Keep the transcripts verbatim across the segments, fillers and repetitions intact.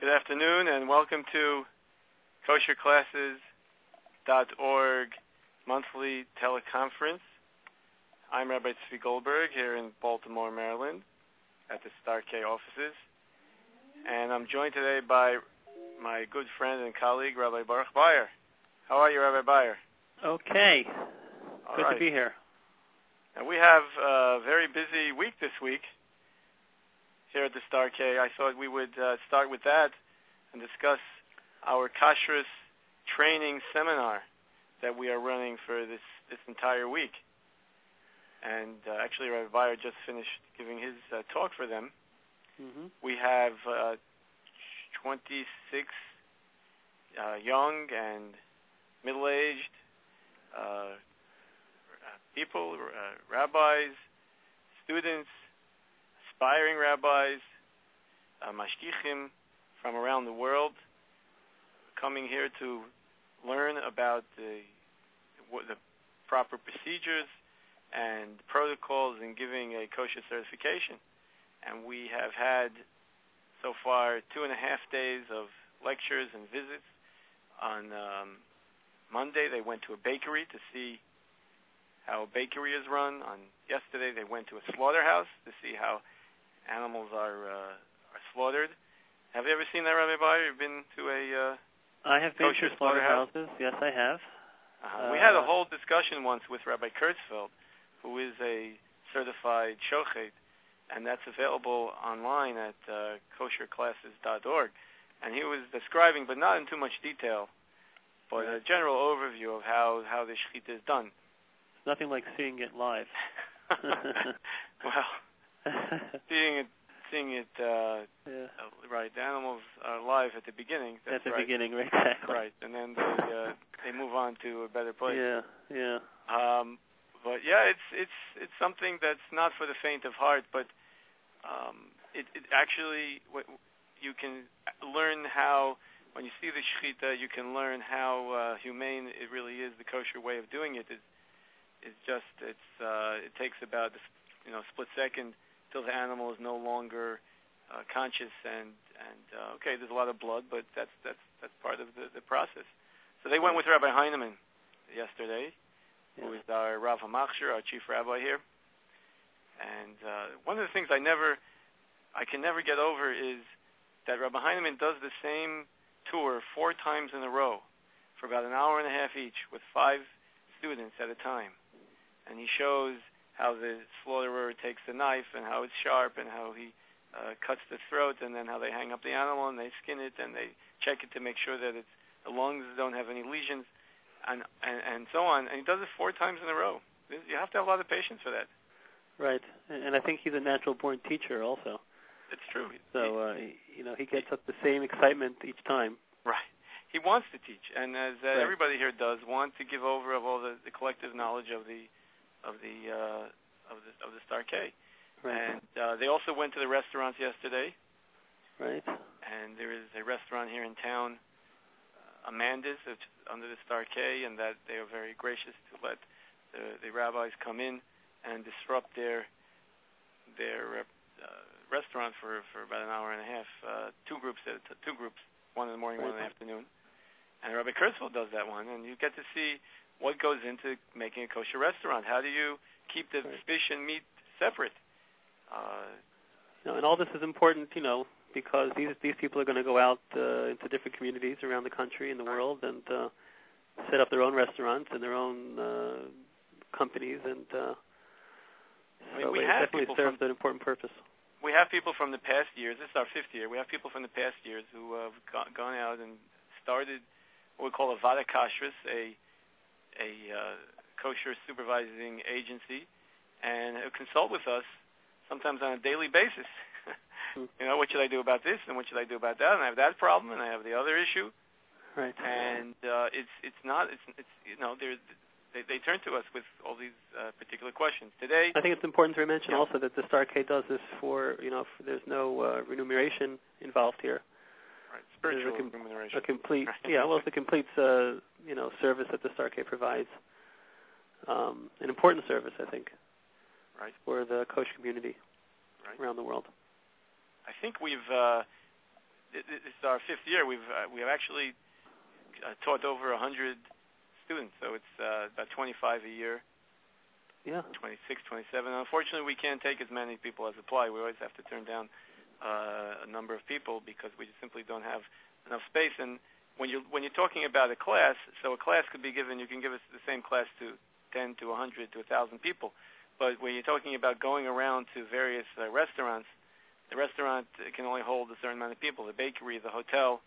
Good afternoon and welcome to kosher classes dot org monthly teleconference. I'm Rabbi Tzvi Goldberg here in Baltimore, Maryland at the Star K offices. And I'm joined today by my good friend and colleague, Rabbi Baruch Bayer. How are you, Rabbi Bayer? Okay. All Good right. to be here. And we have a very busy week this week here at the Star K. I thought we would uh, start with that and discuss our kashrus training seminar that we are running for this, this entire week. And uh, actually, Rabbi Bayer just finished giving his uh, talk for them. Mm-hmm. We have uh, twenty-six uh, young and middle-aged uh, people, uh, rabbis, students, aspiring rabbis, uh, mashgichim from around the world, coming here to learn about the, the proper procedures and protocols in giving a kosher certification. And we have had so far two and a half days of lectures and visits. On um, Monday, they went to a bakery to see how a bakery is run. On yesterday, they went to a slaughterhouse to see how animals are uh, are slaughtered. Have you ever seen that, Rabbi Bayer? You've been to a uh, I have been kosher to slaughterhouses. Yes, I have. Uh-huh. Uh, we had a whole discussion once with Rabbi Kurtzfeld, who is a certified shochet, and that's available online at uh, kosher classes dot org. And he was describing, but not in too much detail, but a general overview of how, how the shechita is done. It's nothing like seeing it live. Well, seeing it, seeing it, uh, yeah. uh, right. The animals are live at the beginning. That's at the right. beginning, right? Exactly. Right, and then they uh, they move on to a better place. Yeah, yeah. Um, but yeah, it's it's it's something that's not for the faint of heart. But um, it, it actually you can learn how when you see the shechita, you can learn how uh, humane it really is. The kosher way of doing it is is just it's uh, it takes about you know split second till the animal is no longer uh, conscious and and uh, okay, there's a lot of blood, but that's that's that's part of the, the process. So they went with Rabbi Heineman yesterday, yeah. who is our Rav HaMachshir, our chief rabbi here. And uh, one of the things I never, I can never get over is that Rabbi Heineman does the same tour four times in a row for about an hour and a half each with five students at a time. And he shows how the slaughterer takes the knife and how it's sharp and how he uh, cuts the throat and then how they hang up the animal and they skin it and they check it to make sure that it's, the lungs don't have any lesions and, and and so on. And he does it four times in a row. You have to have a lot of patience for that. Right. And I think he's a natural-born teacher also. It's true. So, uh, you know, he gets up the same excitement each time. Right. He wants to teach, and as uh, right. everybody here does, want to give over of all the, the collective knowledge of the of the uh, of the of the Star K. Right. And uh, they also went to the restaurants yesterday. Right. And there is a restaurant here in town, uh, Amanda's, which is under the Star K, and that they are very gracious to let the, the rabbis come in and disrupt their their uh, restaurant for, for about an hour and a half. Uh, two groups, at, two groups, one in the morning, right. one in the afternoon. And Rabbi Kurtzfeld does that one, and you get to see what goes into making a kosher restaurant. How do you keep the right. fish and meat separate? Uh, you know, and all this is important, you know, because these these people are going to go out uh, into different communities around the country and the world and uh, set up their own restaurants and their own uh, companies, and uh, I mean, so we it have definitely serves from, an important purpose. We have people from the past years. This is our fifth year. We have people from the past years who have gone, gone out and started what we call a Vada Kashrus, a a uh, kosher supervising agency, and consult with us sometimes on a daily basis. You know, what should I do about this, and what should I do about that? And I have that problem, and I have the other issue. Right. And uh, it's it's not it's it's you know they they turn to us with all these uh, particular questions today. I think it's important to mention yeah. also that the Star K does this for you know for, there's no uh, remuneration involved here. Right. Spiritual a com- remuneration. A complete right. yeah. Well, it's a complete uh, you know service that the Star K provides. Um, an important service, I think. Right. For the kosher community right. around the world. I think we've uh, it, it's our fifth year. We've uh, we have actually uh, taught over a hundred students, so it's uh, about twenty-five a year. Yeah. twenty-six, twenty-seven. Unfortunately, we can't take as many people as apply. We always have to turn down uh, a number of people because we just simply don't have enough space. And when you when you're talking about a class, so a class could be given. You can give us the same class to ten to a hundred to a thousand people. But when you're talking about going around to various uh, restaurants, the restaurant can only hold a certain amount of people. The bakery, the hotel,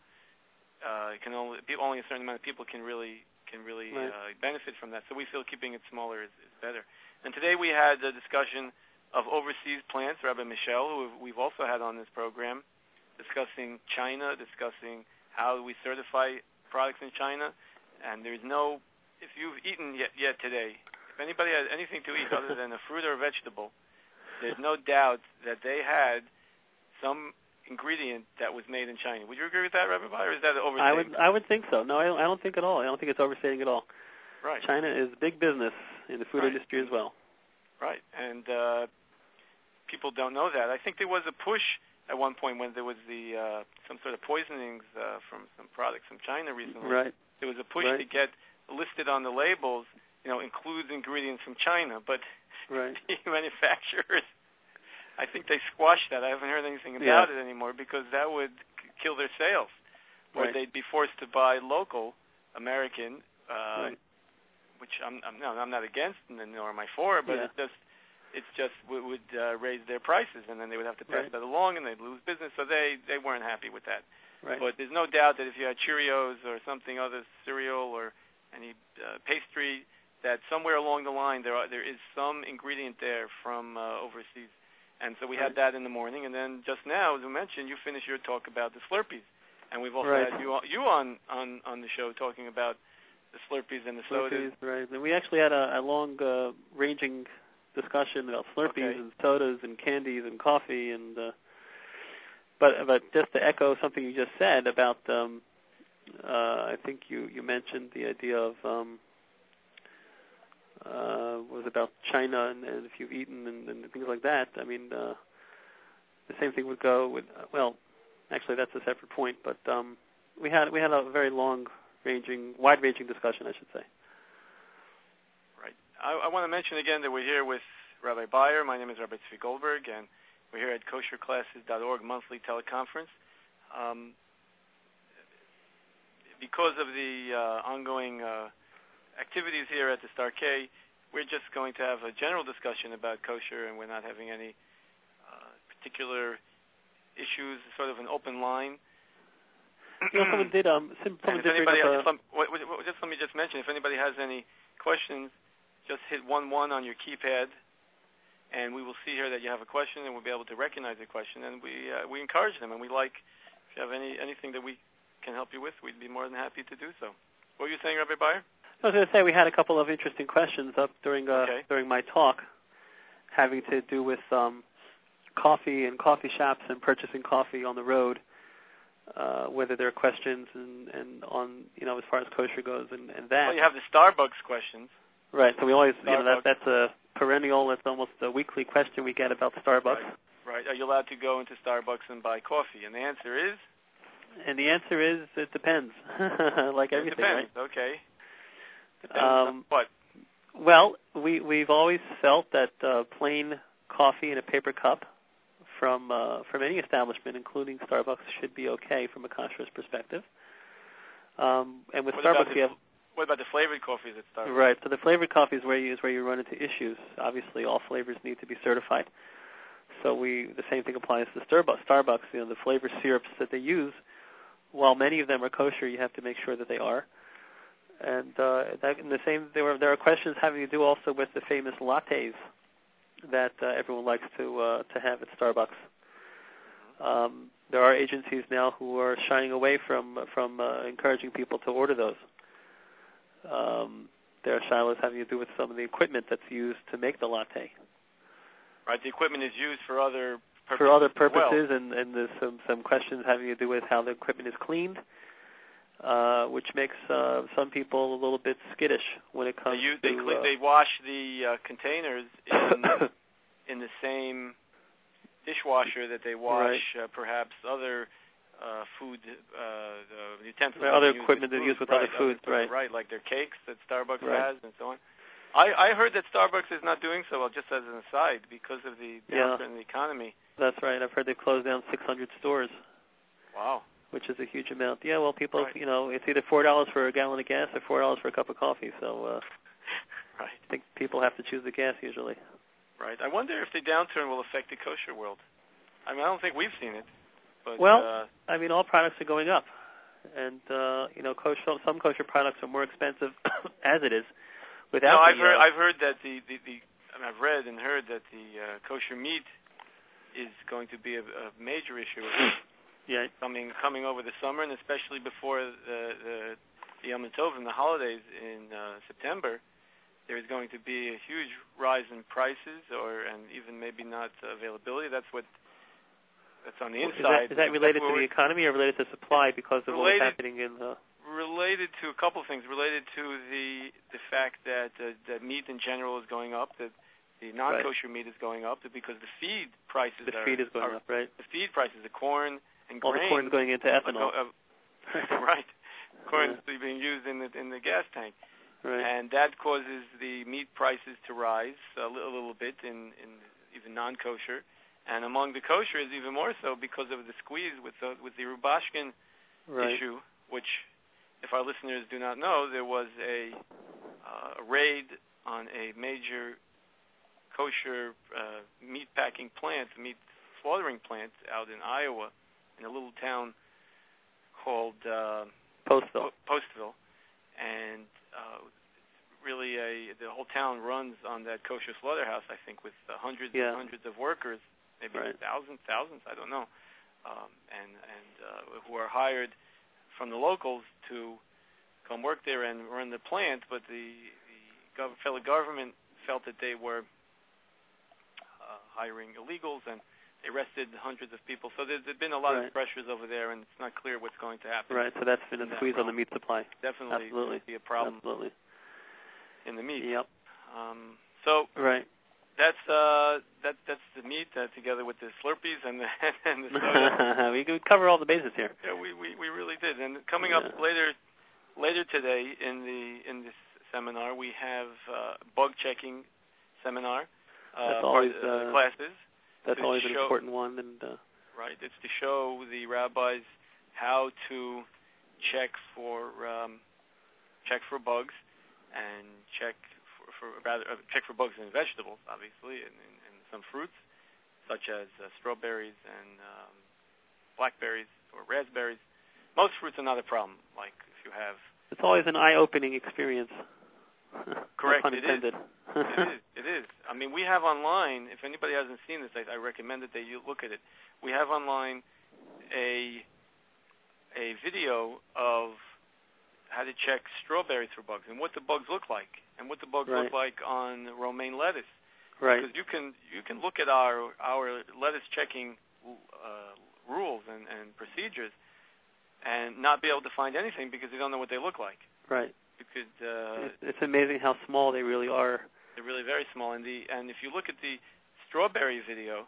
uh, can only only a certain amount of people can really can really right. uh, benefit from that. So we feel keeping it smaller is, is better. And today we had a discussion of overseas plants. Rabbi Michel, who we've also had on this program, discussing China, discussing how we certify products in China. And there's no, if you've eaten yet, yet today. If anybody has anything to eat other than a fruit or a vegetable, there's no doubt that they had some ingredient that was made in China. Would you agree with that, Rabbi Bayer, or is that overstating? I would I would think so. No, I don't, I don't think at all. I don't think it's overstating at all. Right. China is big business in the food right. industry as well. Right. And uh, people don't know that. I think there was a push at one point when there was the uh, some sort of poisonings uh, from some products from China recently. Right. There was a push right. to get listed on the labels, you know, includes ingredients from China, but right. the manufacturers, I think they squashed that. I haven't heard anything about yeah. it anymore because that would k- kill their sales. Or right. they'd be forced to buy local American, uh, right. which I'm, I'm no, I'm not against, and nor am I for, but yeah. it just it's just w- would uh, raise their prices, and then they would have to pass right. that along, and they'd lose business. So they they weren't happy with that. Right. But there's no doubt that if you had Cheerios or something other cereal or any uh, pastry, that somewhere along the line there are, there is some ingredient there from uh, overseas. And so we right. had that in the morning, and then just now, as we mentioned, you finished your talk about the Slurpees, and we've also right. had you you on, on, on the show talking about the Slurpees and the Slurpees, sodas. right. And we actually had a, a long uh, ranging discussion about Slurpees okay. and sodas and candies and coffee, and uh, but but just to echo something you just said about, um, uh, I think you, you mentioned the idea of. Um, Uh, was about China and, and if you've eaten and, and things like that. I mean, uh, the same thing would go with. Uh, well, actually, that's a separate point. But um, we had we had a very long-ranging, wide-ranging discussion, I should say. Right. I, I want to mention again that we're here with Rabbi Bayer. My name is Rabbi Tzvi Goldberg, and we're here at kosher classes dot org monthly teleconference. Um, because of the uh, ongoing uh, activities here at the Star K, we're just going to have a general discussion about kosher, and we're not having any uh, particular issues, sort of an open line. You know, someone did, um, someone did anybody, bring up just, let, just let me just mention, if anybody has any questions, just hit one one on your keypad, and we will see here that you have a question, and we'll be able to recognize the question, and we uh, we encourage them, and we like, if you have any anything that we can help you with, we'd be more than happy to do so. What were you saying, Rabbi Bayer? I was going to say we had a couple of interesting questions up during uh, okay. during my talk, having to do with um, coffee and coffee shops and purchasing coffee on the road. Uh, whether there are questions and, and on you know as far as kosher goes and, and that. Well, you have the Starbucks questions. Right. So we always Starbucks. you know that that's a perennial. That's almost a weekly question we get about Starbucks. Right. right. Are you allowed to go into Starbucks and buy coffee? And the answer is. And the answer is it depends. Like everything. It depends. Right? Okay. Um, what? Well, we we've always felt that uh, plain coffee in a paper cup from uh, from any establishment, including Starbucks, should be okay from a kashrus perspective. Um, and with what Starbucks, the, you have what about the flavored coffees at Starbucks? Right. So the flavored coffee is where you is where you run into issues. Obviously, all flavors need to be certified. So we the same thing applies to Starbucks. Starbucks, you know, the flavor syrups that they use, while many of them are kosher, you have to make sure that they are. And uh, that, in the same, there were there are questions having to do also with the famous lattes that uh, everyone likes to uh, to have at Starbucks. Um, there are agencies now who are shying away from from uh, encouraging people to order those. Um, there are shilohs having to do with some of the equipment that's used to make the latte. Right, the equipment is used for other purposes. For other purposes, well. and, and there's some, some questions having to do with how the equipment is cleaned. Uh, which makes uh, some people a little bit skittish when it comes they use, to... They, cl- uh, they wash the uh, containers in, in the same dishwasher that they wash right. uh, perhaps other uh, food uh, the utensils. There are other used equipment with that food, used with right, other foods, other, right? Right, like their cakes that Starbucks right. has and so on. I, I heard that Starbucks is not doing so well, just as an aside, because of the downturn yeah. in the economy. That's right. I've heard they closed down six hundred stores. Wow. Which is a huge amount. Yeah, well, people, right. you know, it's either four dollars for a gallon of gas or four dollars for a cup of coffee. So uh, right. I think people have to choose the gas usually. Right. I wonder if the downturn will affect the kosher world. I mean, I don't think we've seen it. But, well, uh, I mean, all products are going up, and uh, you know, kosher, some kosher products are more expensive as it is. Without no, I've the, heard. uh, I've heard that the, the, the I mean, I've read and heard that the uh, kosher meat is going to be a, a major issue. yeah. Coming coming over the summer, and especially before the the, the Yom Tov and the holidays in uh, September, there is going to be a huge rise in prices, or and even maybe not availability. That's what. That's on the inside. Is that, is that related to the economy or related to supply because of related, what's happening in the... Related to a couple of things. Related to the the fact that uh, that meat in general is going up, that the non-kosher right. meat is going up, because the feed prices the are... The feed is going are, up, right? The feed prices, the corn and All grain... All the corn is going into ethanol. Go, uh, right. Corn yeah. is being used in the, in the gas tank. Right. And that causes the meat prices to rise a little, a little bit in, in even non-kosher. And among the kosher is even more so because of the squeeze with the, with the Rubashkin right. issue, which, if our listeners do not know, there was a, uh, a raid on a major kosher uh, meat packing plant, meat slaughtering plant out in Iowa, in a little town called uh, Postville. Po- Postville, and uh, really a the whole town runs on that kosher slaughterhouse. I think with uh, hundreds yeah. and hundreds of workers. Maybe right. thousands, thousands, I don't know, um, and and uh, who are hired from the locals to come work there and run the plant. But the the gov- federal government felt that they were uh, hiring illegals, and they arrested hundreds of people. So there's, there's been a lot right. of pressures over there, and it's not clear what's going to happen. Right. So that's been a squeeze on the meat supply. Definitely, Absolutely, be a problem. Absolutely. In the meat. Yep. Um, so. Right. That's uh, that that's the meat uh, together with the Slurpees and the and the soda. We could cover all the bases here. Yeah, we, we, we really did. And coming yeah. up later later today in the in this seminar, we have uh, bug checking seminar. Uh, that's always part, uh, uh, classes. That's always an show, important one. And uh, right, it's to show the rabbis how to check for um, check for bugs and check. For rather uh, check for bugs in vegetables, obviously, and, and, and some fruits, such as uh, strawberries and um, blackberries or raspberries. Most fruits are not a problem. Like if you have, it's always an eye-opening experience. Correct. It is. it is. It is. I mean, we have online. If anybody hasn't seen this, I, I recommend that they look at it. We have online a a video of how to check strawberries for bugs and what the bugs look like and what the bugs right. look like on romaine lettuce. Right. Because you can you can look at our our lettuce checking uh, rules and, and procedures and not be able to find anything because you don't know what they look like. Right. You could. Uh, it's, it's amazing how small they really are. They're really very small. And the and if you look at the strawberry video,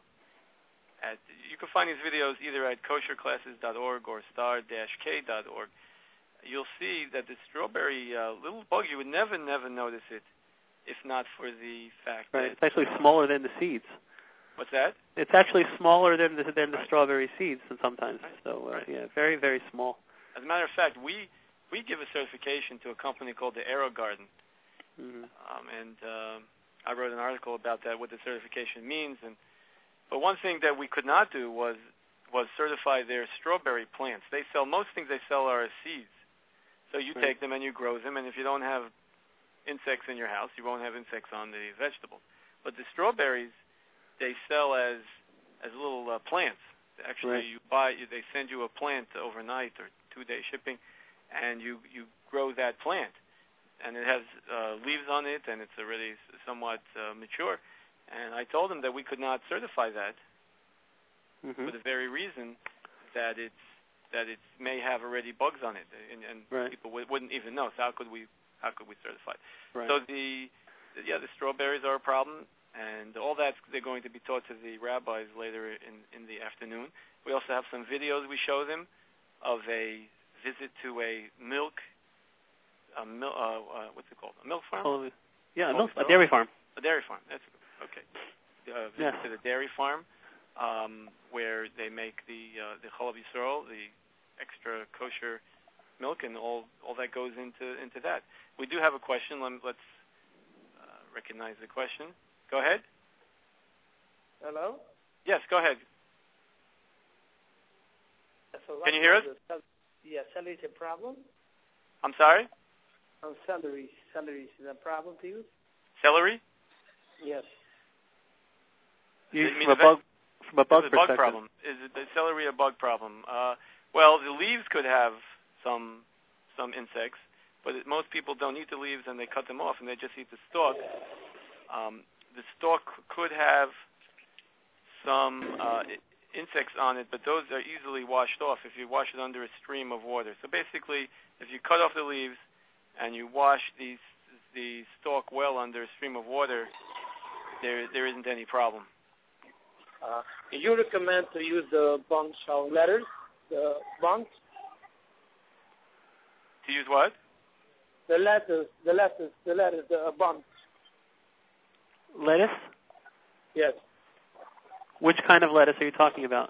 at you can find these videos either at kosher classes dot org or star dash k dot org. You'll see that the strawberry uh, little bug, you would never, never notice it if not for the fact right. that... It's actually smaller than the seeds. What's that? It's actually smaller than the, than the right. strawberry seeds sometimes. Right. So, uh, right. yeah, very, very small. As a matter of fact, we we give a certification to a company called the Aero Garden. Mm-hmm. Um, and uh, I wrote an article about that, what the certification means. And But one thing that we could not do was was certify their strawberry plants. They sell, most things they sell are seeds. So you right. take them and you grow them, and if you don't have insects in your house, you won't have insects on the vegetables. But the strawberries, they sell as as little uh, plants. Actually, right. you buy, they send you a plant overnight or two-day shipping, and you, you grow that plant. And it has uh, leaves on it, and it's already somewhat uh, mature. And I told them that we could not certify that mm-hmm. for the very reason that it's that it may have already bugs on it, and, and right. people w- wouldn't even know. So how could we how could we certify it? Right. So the, the yeah the strawberries are a problem, and all that they're going to be taught to the rabbis later in, in the afternoon. We also have some videos we show them of a visit to a milk, a mil, uh, uh, what's it called? A milk farm? Oh, yeah, Oh, milk, a dairy farm. A dairy farm. That's okay. Uh, visit Yes. to the dairy farm, um, where they make the uh, the Chalav Yisrael, the extra kosher milk, and all all that goes into into that. We do have a question. Let, let's uh, recognize the question. Go ahead. Hello? Yes, go ahead. So Can you hear us? Cel- yeah, celery is a problem. I'm sorry? On celery, celery is a problem to you? Celery? Yes. You, You mean from, a the bug, from a bug Is it a bug perspective. problem? Is it the celery a bug problem? Uh, well, the leaves could have some some insects, but it, most people don't eat the leaves and they cut them off and they just eat the stalk. Um, the stalk could have some uh, insects on it, but those are easily washed off if you wash it under a stream of water. So basically, if you cut off the leaves and you wash these the stalk well under a stream of water, there there isn't any problem. Uh, you recommend to use the bunch of letters, the bunch, To use what? the letters, the letters, the letters, the bunch. Lettuce? Yes. Which kind of lettuce are you talking about?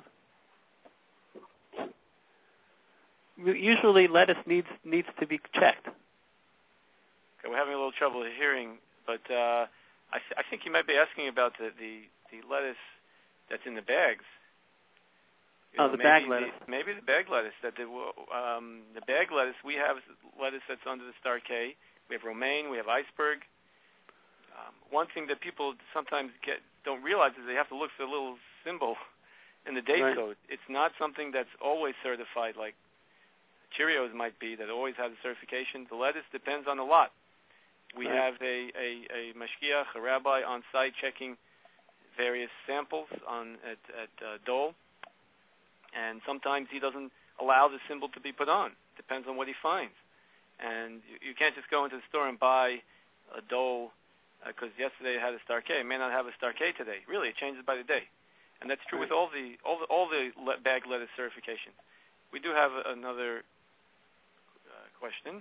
Usually lettuce needs needs to be checked. Okay, we're having a little trouble hearing, but uh, I, th- I think you might be asking about the, the, the lettuce that's in the bags. You Oh, know, the bag maybe lettuce. The, maybe the bag lettuce. That the, um, the bag lettuce, we have lettuce that's under the star K. We have romaine, we have iceberg. Um, one thing that people sometimes get don't realize is they have to look for the little symbol in the date Right. code. It's not something that's always certified like Cheerios might be, that always has a certification. The lettuce depends on the lot. We Right. have a, a, a mashgiach, a rabbi on site checking various samples on at, at uh, Dole, and sometimes he doesn't allow the symbol to be put on. Depends on what he finds. And you, you can't just go into the store and buy a Dole because uh, yesterday it had a star K. It may not have a star K today. Really, it changes by the day, and that's true Right. with all the all the all the le- bag lettuce certifications. We do have a, another uh, question.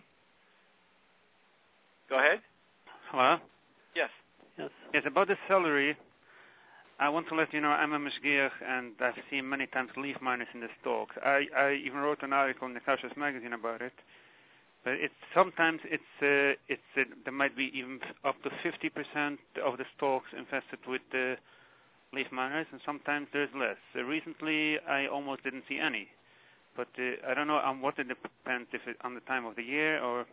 Go ahead. Hello? Yes. Yes. Yes, about the celery, I want to let you know I'm a mashgiach and I've seen many times leaf miners in the stalks. I, I even wrote an article in the Kashrus magazine about it. But it's sometimes it's uh, it's uh, there might be even up to fifty percent of the stalks infested with uh, leaf miners, and sometimes there's less. Uh, recently, I almost didn't see any. But uh, I don't know on what it depends, if it on the time of the year or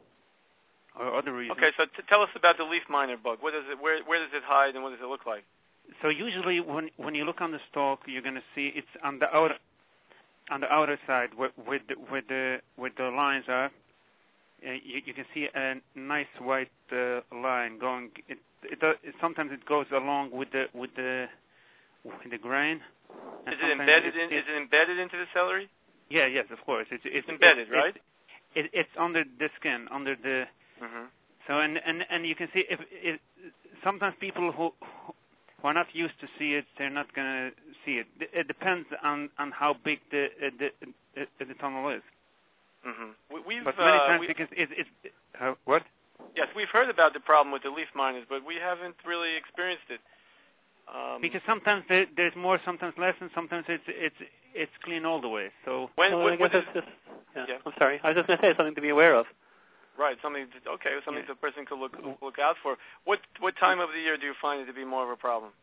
or other reasons. Okay, so t- tell us about the leaf miner bug. What is it? Where where does it hide, and what does it look like? So usually, when when you look on the stalk, you're going to see it's on the outer on the outer side where where the where the, where the lines are. Uh, you, you can see a nice white uh, line going. It, it, uh, it sometimes it goes along with the with the with the grain. Is it embedded in? Is it embedded into the celery? Yeah, yes, of course. It's it's, it's embedded, it, right? It, it, it's under the skin, under the. Mm-hmm. So and and and you can see if it, sometimes people who who are not used to see it, they're not going to see it. It depends on on how big the uh, the, uh, the tunnel is. Mm-hmm. We, we've but many uh, times we, because it's it's uh, what? Yes, we've heard about the problem with the leaf miners, but we haven't really experienced it. Um, because sometimes there, there's more, sometimes less, and sometimes it's it's it's clean all the way. So when well, what, I guess what is, that's just, yeah. yeah. I'm sorry. I was just going to say it's something to be aware of. Right, something. To, okay, something yeah. the person could look look out for. What what time of the year do you find it to be more of a problem?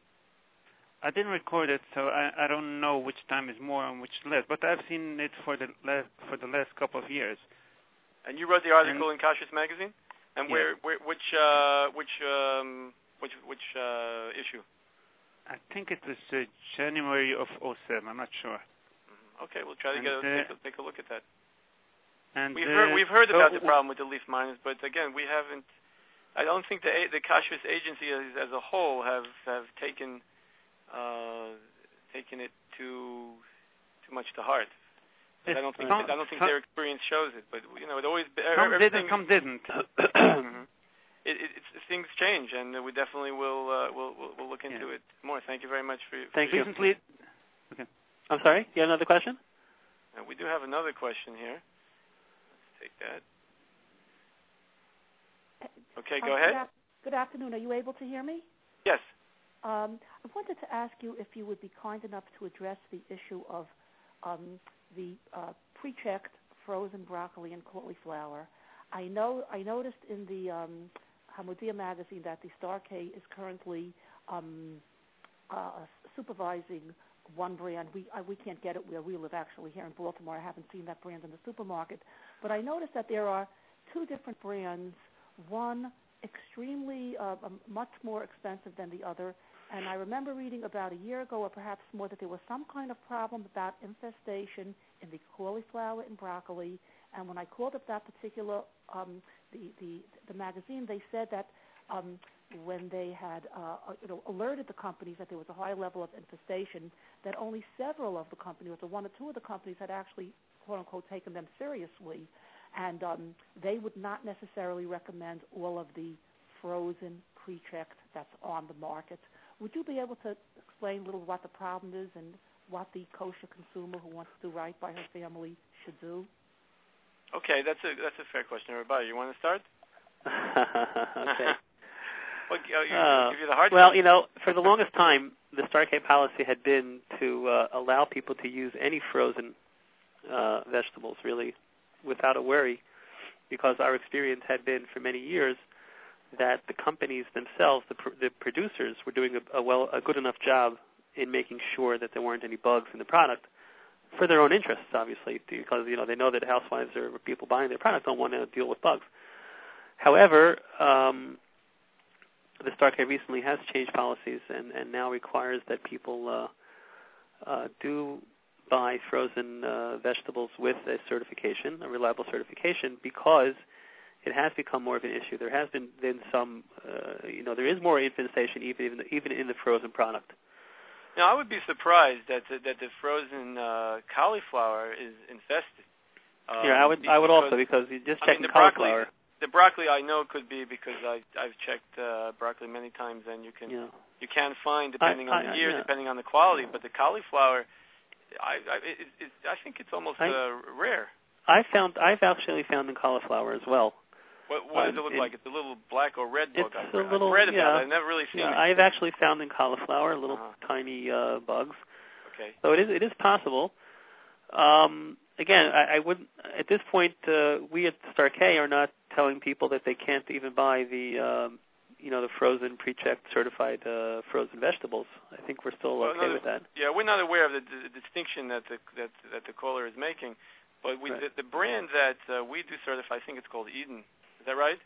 I didn't record it, so I, I don't know which time is more and which less. But I've seen it for the last for the last couple of years. And you wrote the article and, in Kashrus magazine. And yeah. where, where which uh, which um, which which uh, issue? I think it was uh, January of oh seven. I'm not sure. Mm-hmm. Okay, we'll try to and, get a, uh, take, a, take a look at that. And we've uh, heard we've heard so about the problem with the leaf miners, but again, we haven't. I don't think the the Kashrus agency as, as a whole have have taken. Uh, taking it too too much to heart. I don't think some, I don't think some, their experience shows it. But you know, it always some everything. didn't, some didn't. mm-hmm. it, it, it's, things change, and we definitely will uh, will we'll, we'll look into yeah. it more. Thank you very much for. Thank for you. Recently, okay. I'm sorry. You have another question? Now, we do have another question here. Let's take that. Okay, go um, ahead. Good, af- good afternoon. Are you able to hear me? Yes. Um, I wanted to ask you if you would be kind enough to address the issue of um, the uh, pre-checked frozen broccoli and cauliflower. I know I noticed in the um, Hamodia magazine that the Star K is currently um, uh, supervising one brand. We uh, we can't get it where we live, actually, here in Baltimore. I haven't seen that brand in the supermarket. But I noticed that there are two different brands, one extremely uh, much more expensive than the other. And I remember reading about a year ago or perhaps more that there was some kind of problem about infestation in the cauliflower and broccoli. And when I called up that particular um, the, the the magazine, they said that um, when they had uh, you know alerted the companies that there was a high level of infestation, that only several of the companies, or one or two of the companies, had actually quote unquote taken them seriously, and um, they would not necessarily recommend all of the frozen pre-checked that's on the market. Would you be able to explain a little what the problem is and what the kosher consumer who wants to do right by her family should do? Okay, that's a that's a fair question. Everybody, you want to start? Okay. Well, you, you, uh, give you the hard well, time. you know, for the longest time, the Star K policy had been to uh, allow people to use any frozen uh, vegetables, really, without a worry, because our experience had been for many years that the companies themselves, the, pr- the producers, were doing a, a well, a good enough job in making sure that there weren't any bugs in the product, for their own interests, obviously, because you know they know that housewives or people buying their product don't want to deal with bugs. However, um, the Star K recently has changed policies and, and now requires that people uh, uh, do buy frozen uh, vegetables with a certification, a reliable certification, because it has become more of an issue. There has been, been some, uh, you know, there is more infestation even in the, even in the frozen product. Now, I would be surprised that the, that the frozen uh, cauliflower is infested. Um, yeah, I would. I would because, also because you just I checking mean, the cauliflower. Broccoli, the broccoli I know could be because I I've checked uh, broccoli many times and you can Yeah. you can find depending I, on the I, year, yeah. depending on the quality. But the cauliflower, I I, it, it, I think it's almost I, uh, rare. I found I've actually found in cauliflower as well. What, what does Um, it look it, like? It's a little black or red bug. It's I've, a little, I've read about yeah, it. I've never really seen yeah, it. I've actually found in cauliflower little uh-huh. tiny uh, bugs. Okay. So it is it is possible. Um, again, I, I would at this point uh, we at Star K are not telling people that they can't even buy the um, you know the frozen, pre-checked, certified uh, frozen vegetables. I think we're still well, okay no, with that. Yeah, we're not aware of the, the, the distinction that the that that the caller is making, but we, Right. the, the brand that uh, we do certify, I think it's called Eden. Is that right?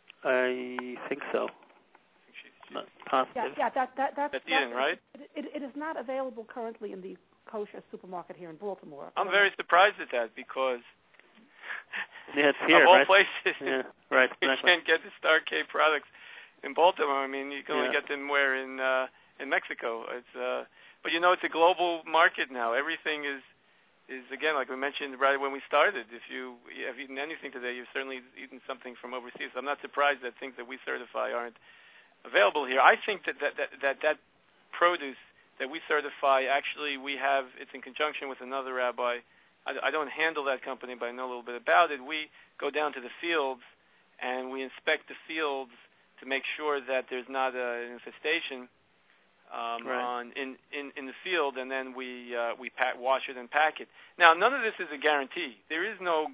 I think so. I think she, she, Not positive. Yeah, yeah, that that that's, That's Eden, right? It, it, it is not available currently in the kosher supermarket here in Baltimore. I'm very surprised at that because Yeah, it's here, of all right? places, Yeah, right. you Exactly. can't get the Star K products in Baltimore. I mean, you can only Yeah. get them where in uh, in Mexico. It's uh, but you know, it's a global market now. Everything is is again, like we mentioned right when we started. If you have eaten anything today, you've certainly eaten something from overseas. So I'm not surprised that things that we certify aren't available here. I think that that that that, that produce that we certify, actually, we have it's in conjunction with another rabbi. I, I don't handle that company, but I know a little bit about it. We go down to the fields and we inspect the fields to make sure that there's not a, an infestation. Um, Right. on in, in, in the field, and then we uh, we pack, wash it and pack it. Now, none of this is a guarantee. There is no,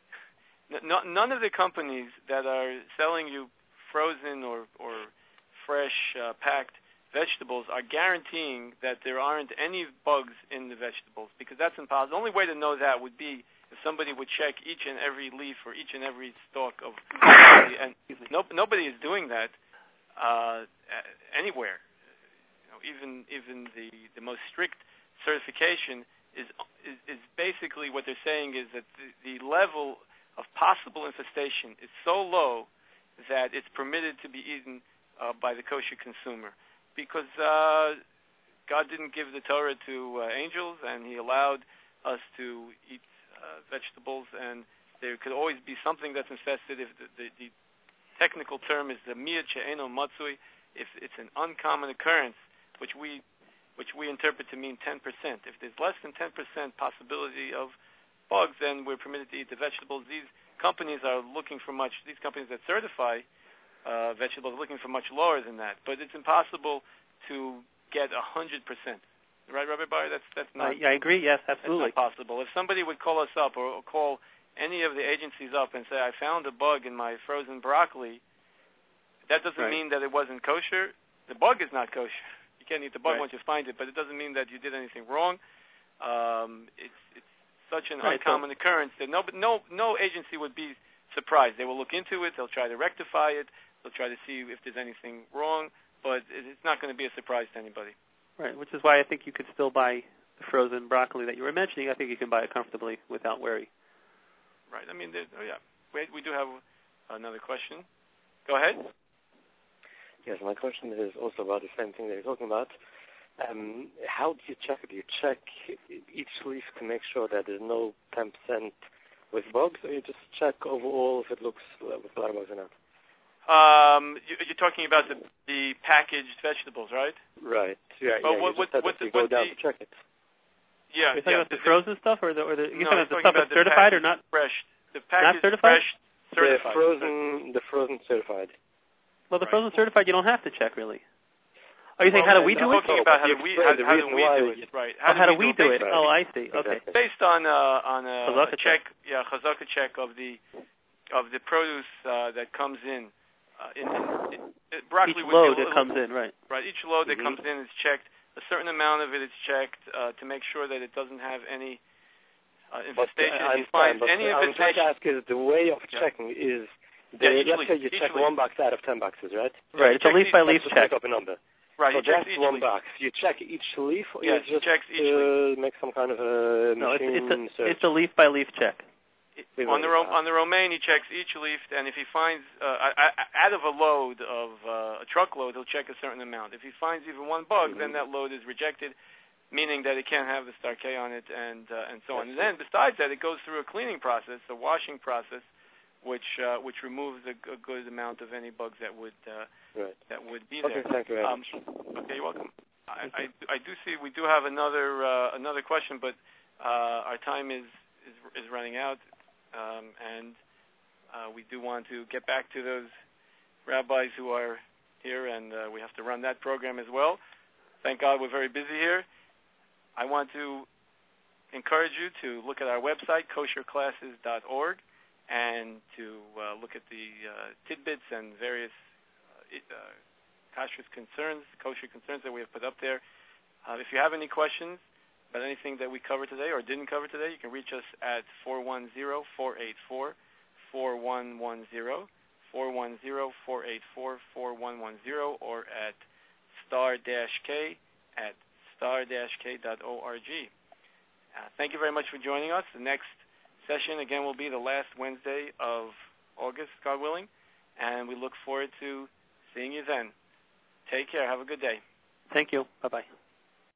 n- none of the companies that are selling you frozen or or fresh uh, packed vegetables are guaranteeing that there aren't any bugs in the vegetables, because that's impossible. The only way to know that would be if somebody would check each and every leaf or each and every stalk of, and no, nobody is doing that uh, anywhere. Even even the, the most strict certification is, is is basically what they're saying is that the, the level of possible infestation is so low that it's permitted to be eaten uh, by the kosher consumer, because uh, God didn't give the Torah to uh, angels, and He allowed us to eat uh, vegetables, and there could always be something that's infested. If the, the, the technical term is the miyat she'eno matzui, if it's an uncommon occurrence, which we which we interpret to mean ten percent. If there's less than ten percent possibility of bugs, then we're permitted to eat the vegetables. These companies are looking for much, these companies that certify uh, vegetables are looking for much lower than that. But it's impossible to get one hundred percent. Right, Rabbi Bar? That's, that's not... I, I agree, yes, absolutely. That's not possible. If somebody would call us up or, or call any of the agencies up and say, I found a bug in my frozen broccoli, that doesn't right. mean that it wasn't kosher. The bug is not kosher. You can't eat the bug right. once you find it, but it doesn't mean that you did anything wrong. Um, it's, it's such an right, uncommon so, occurrence that no, no, no agency would be surprised. They will look into it. They'll try to rectify it. They'll try to see if there's anything wrong, but it's not going to be a surprise to anybody. Right, which is why I think you could still buy the frozen broccoli that you were mentioning. I think you can buy it comfortably without worry. Right. I mean, oh yeah. Wait, we do have another question. Go ahead. Yes, my question is also about the same thing that you're talking about. Um, how do you check it? Do you check each leaf to make sure that there's no ten percent with bugs, or you just check overall if it looks uh, with a lot of bugs or not? Um, you, you're talking about the the packaged vegetables, right? Right. Yeah. But yeah what, you what, just what, you what go down the, to check it. Yeah. You're talking yeah, about the, the frozen stuff, or the or the you're no, talking about the talking stuff about that's certified or not? Fresh. The packaged Not certified? fresh certified. The frozen, the frozen certified. Well, the Right. frozen certified, you don't have to check really. Are you saying well, how do we do I'm it? talking about how do we how, the how do reason we why do it? you- Right. Oh, how do we do it? based- Oh, I see. Okay. Exactly. Based on uh, on a, Chazaka a check, yeah, chazaka check of the of the produce uh, that comes in. Uh, in, in, in broccoli Each would be load a that little- comes in, right? Right. Each load that Mhm. comes in is checked. A certain amount of it is checked uh, to make sure that it doesn't have any uh, But, uh, infestation. I if you find understand, but any uh, I'm trying to infestation, ask is the way of Yeah. checking is, Yeah, the, each let's leaf, say you each check leaf. one box out of ten boxes, right? Right. It's a check leaf each- by leaf Just check. make up a number. right? So He checks that's each one leaf. box. You check each leaf, or Yes, you he just checks each uh, make some kind of a No, it's machine it's a, search? it's a leaf by leaf check. Leaf On by the leaf, ro- ah. on the romaine, he checks each leaf, and if he finds uh, I, I, out of a load of uh, a truckload, he'll check a certain amount. If he finds even one bug, Mhm. then that load is rejected, meaning that it can't have the star K on it, and uh, and so on. And then besides that, it goes through a cleaning process, a washing process, which uh, which removes a, a good amount of any bugs that would uh, Right. that would be Okay, there. thank you very Um, much. Okay, you're welcome. I, I, I do see we do have another uh, another question, but uh, our time is, is is running out, um, and uh, we do want to get back to those rabbis who are here, and uh, we have to run that program as well. Thank God we're very busy here. I want to encourage you to look at our website, kosher classes dot org, and to uh, look at the uh, tidbits and various uh, it, uh, kashrus concerns, kosher concerns that we have put up there. Uh, if you have any questions about anything that we covered today or didn't cover today, you can reach us at four one zero, four eight four, four one one zero, four one zero, four eight four, four one one zero, or at star-k at star-k dot org. Uh, thank you very much for joining us. The next session, again, will be the last Wednesday of August, God willing, and we look forward to seeing you then. Take care. Have a good day. Thank you. Bye-bye.